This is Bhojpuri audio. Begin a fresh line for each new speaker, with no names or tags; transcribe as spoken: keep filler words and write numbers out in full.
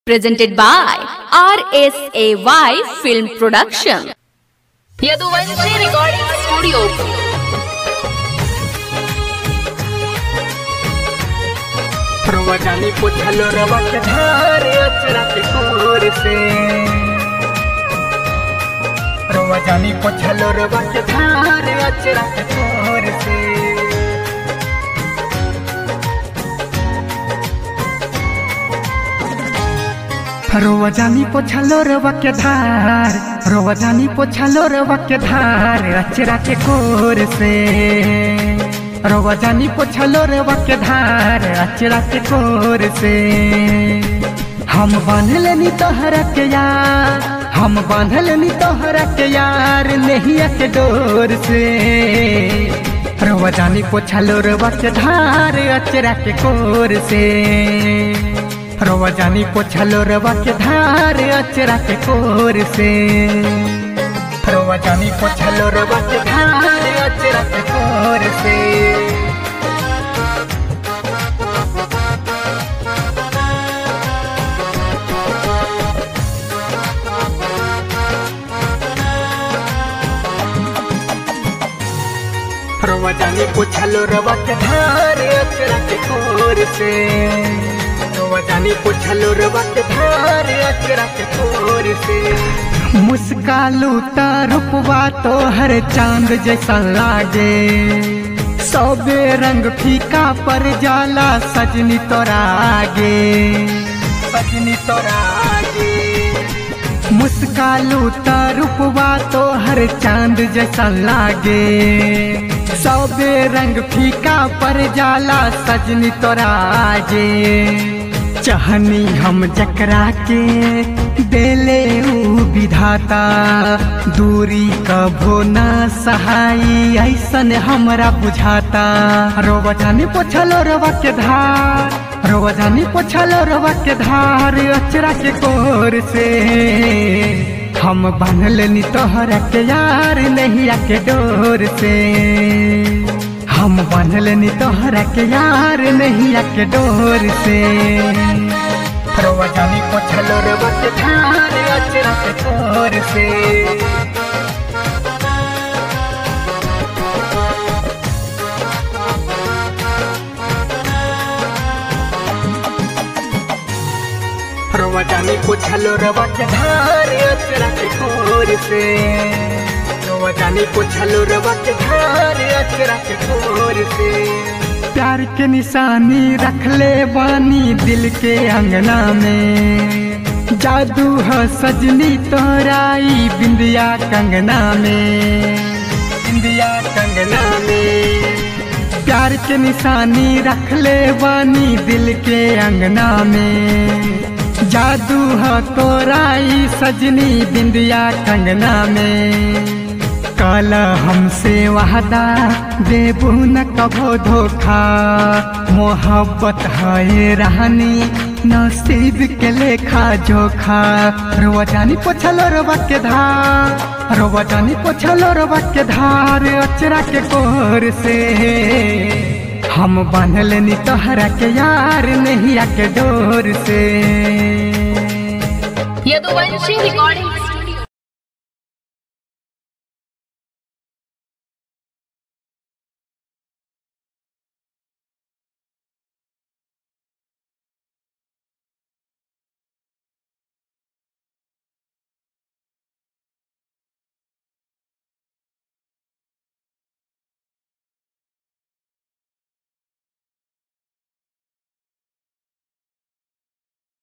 presented by R S A Y Film Production.
Yaduvanshi recording studio.
प्रवचनी पुछलो रवा के धार अचरा के कोर से, प्रवचनी पुछलो रवा के धार अचरा के कोर से। रोवजानी पोछलो रवा के धार, रोवजानी पोछलो रवा के धार अचरा के कोर से, रोवजानी पोछलो रवा के धार अचरा के कोर से। हम बांधलनी तोहरा के यार, हम बांधलनी तोहरा के यार नहिया के डोर से। रोवजानी पोछलो रवा के धार अचरा के कोर से, रोवजानी पोछलो रवा के धार अचरा के कोर से। रोवजानी पोछलो रवा के धार अचरा के कोर से। रोवजानी पोछलो रवा के धार अचरा के कोर से, रोवजानी पोछलो रवा के धार अचरा के कोर से। मुस्कालू ता रूपवा तो हर चांद जैसा लागे, सौबे रंग फीका पर जाला सजनी तोरा आगे, सजनी तोरा आगे। मुस्कालू ता रूपवा तो हर चांद जैसा लागे, सौबे रंग फीका पर जाला सजनी तोरा आगे। चाहनी हम जकरा के देले ऊ विधाता, दूरी कभो ना सहाई ऐसन हमरा बुझाता। रोवजानी पोछलो रवा के धार, रोवजानी पोछलो रवा के धार अचरा के कोर से। हम बांधलनी तोहरा के यार नहिया के डोर से, हम बांधलनी तोहरा के यार नहिया के डोर से। रोवजानी पोछलो रवा के धार अचरा के कोर से। रोवजानी पोछलो रवा के धार अचरा के कोर से, रोवजानी पोछलो रवा के धार अचरा के कोर से। प्यार के निशानी रख ले बानी दिल के अंगना में, जादू है सजनी तोराई बिंदिया कंगना में, बिंदिया कंगना में। प्यार के निशानी रख ले बानी दिल के अंगना में, जादू है तोराई सजनी बिंदिया कंगना में। काल हमसे वादा देबू न कभो धोखा, मोहब्बत है रहनी नसीब के लेखा जोखा। रोवजानी पोछलो रवा के धार, रोवजानी पोछलो रवा के धार अचरा के कोर से। हम बांधलनी तोहरा के यार नहिया के डोर से।
यदुवंशी रिकॉर्डिंग